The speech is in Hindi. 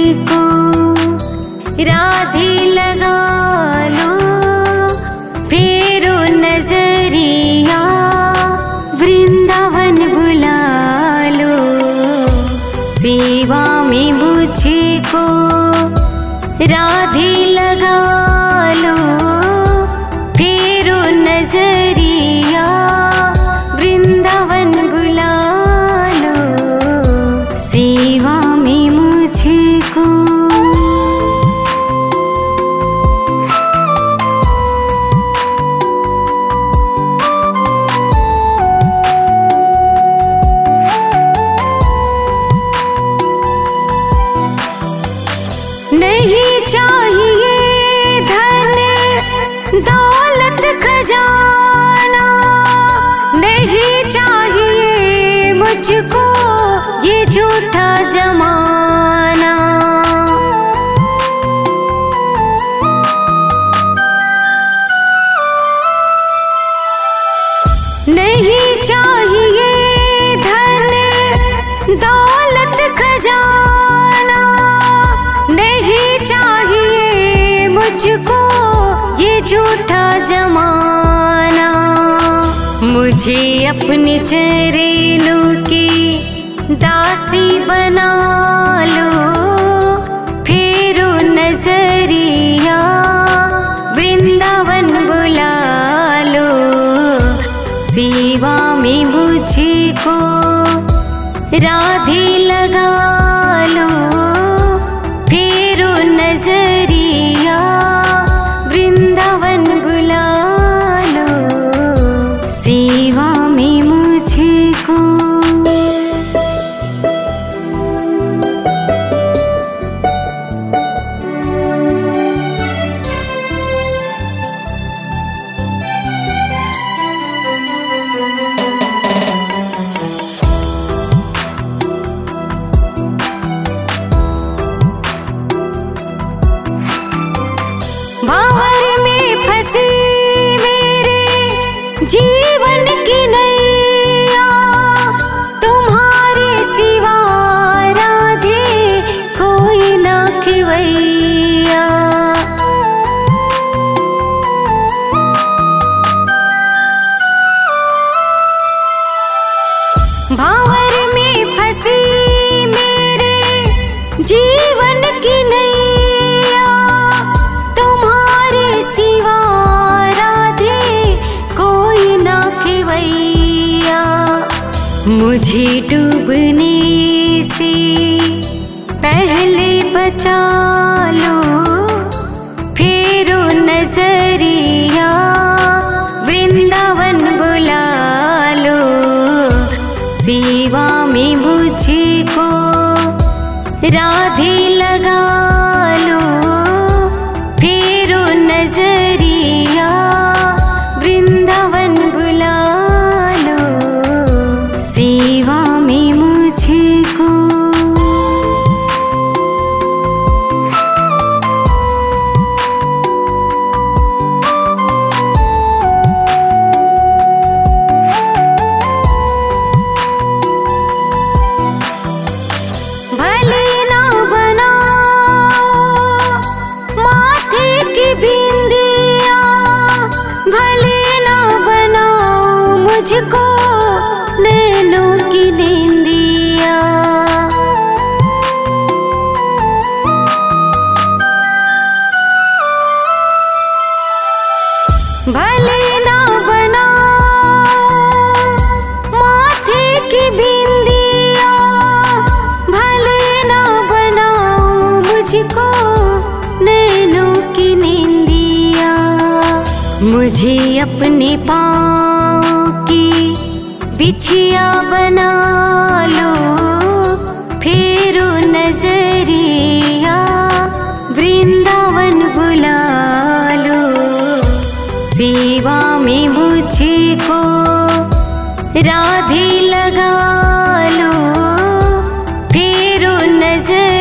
मुझको राधे लगा लो, फेरो नजरिया वृंदावन बुला लो। सेवा में मुझको राधे लगा लो, फेरो नजरिया वृंदावन बुला लो। सेवा में मुझको नहीं चाहिए धन दौलत खजाना, नहीं चाहिए मुझको ये झूठा जमाना। नहीं चाहिए धन दौलत खजाना, नहीं चाहिए मुझको ये झूठा जमाना। मुझे अपने चरणों की दासी बना लो, फेरो नजरिया वृंदावन बुला लो। सेवा में मुझको राधे लगा लो, फेरो नजरिया वृंदावन बुला लो। सेवा में मुझको भावर में फंसी मेरे जीवन की नैया, तुम्हारे सिवा राधे कोई ना खिवैया। भावर में फंसी मेरे जीवन की नैया, तुम्हारे सिवा राधे कोई ना खिवैया। मुझे डूबने से पहले बचा लो, फेरो नजरिया वृंदावन बुला लो। सेवा में मुझको राधे लगा लो, फेरो नजरिया वृंदावन बुला लो। सेवा में मुझको भले ना बनाओ माथे की बिंदिया, भले ना बनाओ मुझको नैनों की निंदिया। भले ना बनाओ माथे की बिंदिया, भले ना बनाओ मुझको नैनों की निंदिया। मुझे अपने पाँव की बिछिया बना लो, फेरो नजरिया वृंदावन बुला लो। सेवा में मुझको राधे लगा लो, फेरो नजर